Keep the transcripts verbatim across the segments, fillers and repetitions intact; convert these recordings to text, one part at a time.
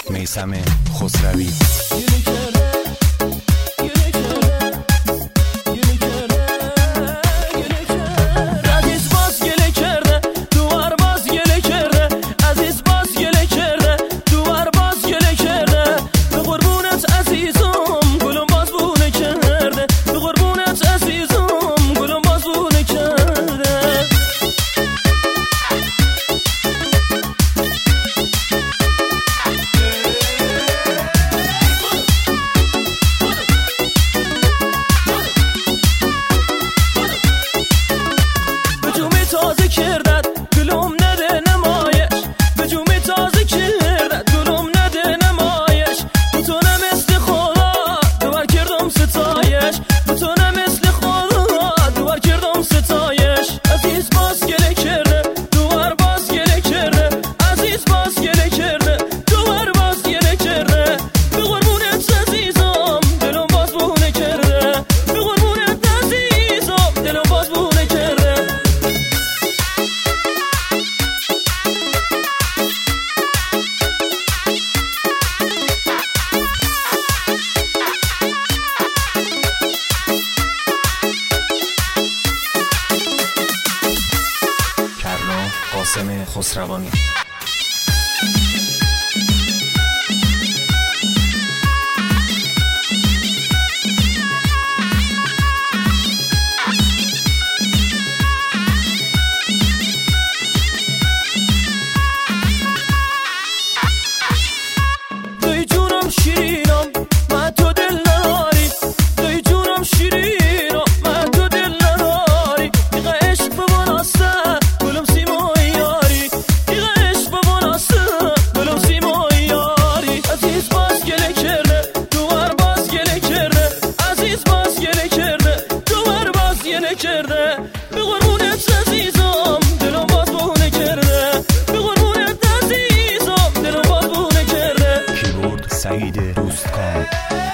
میثم خسروی. تازه کردد گلوم نده نمایش، به جومی تازه کردد گلوم نده نمایش، بتونه مثل خدا دوبار کردم ستایش، بتونه مثل خدا دوبار کردم ستایش. عزیز باز گله کرده دوبار باز گله کرده، عزیز باز گله کرده دوبار باز گله کرده، به قربونت عزیزم دلم باز بونه کرده، به قربونت عزیزم دلم باز بونه کرده. قاسم خسروانی. دوی جونم شیرینم من تو دل نداری، دوی جونم شیرینم من تو دل نداری، دیگه عشق ببناسته گلم سیمای یاری، دیگه عشق ببناسته گلم سیمای یاری. عزیز باز گله کرده دوبار باز گله کرده، عزیز باز گله کرده دوبار باز گله کرده، به قربونت عزیزم دلم باز بونه کرده، به قربونت عزیزم دلم باز بونه کرده. کیبورد سعید دوستکام.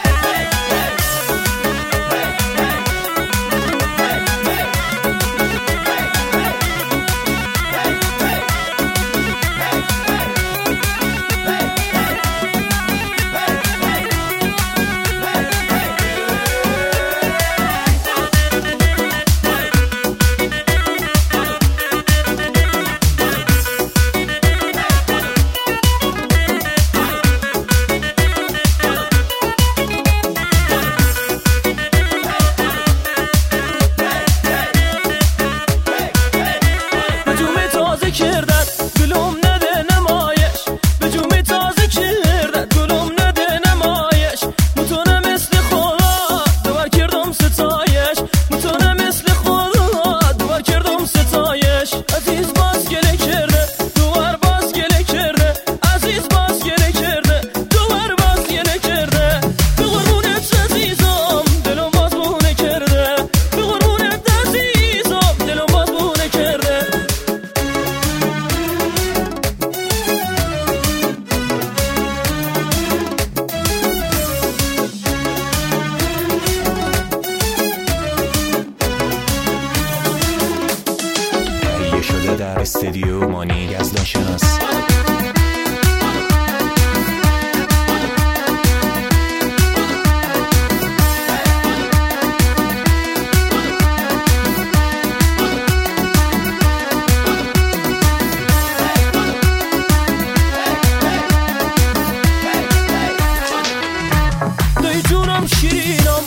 کردد گلوم نده نمایش، به جومی تازه کردد گلوم نده نمایش، متونه مثل خدا دوبار کردم ستایش، متونه مثل خدا دوبار کردم ستایش. عزیز باز گله کرده دوبار باز گله کرده، عزیز باز گله کرده دوبار باز گله کرده، به قربونت عزیزم دلم باز بونه کرده، به قربونت عزیزم دلم باز بونه کرده. شده در استودیو مانی یزدان شناس. دوی جونم شیرینم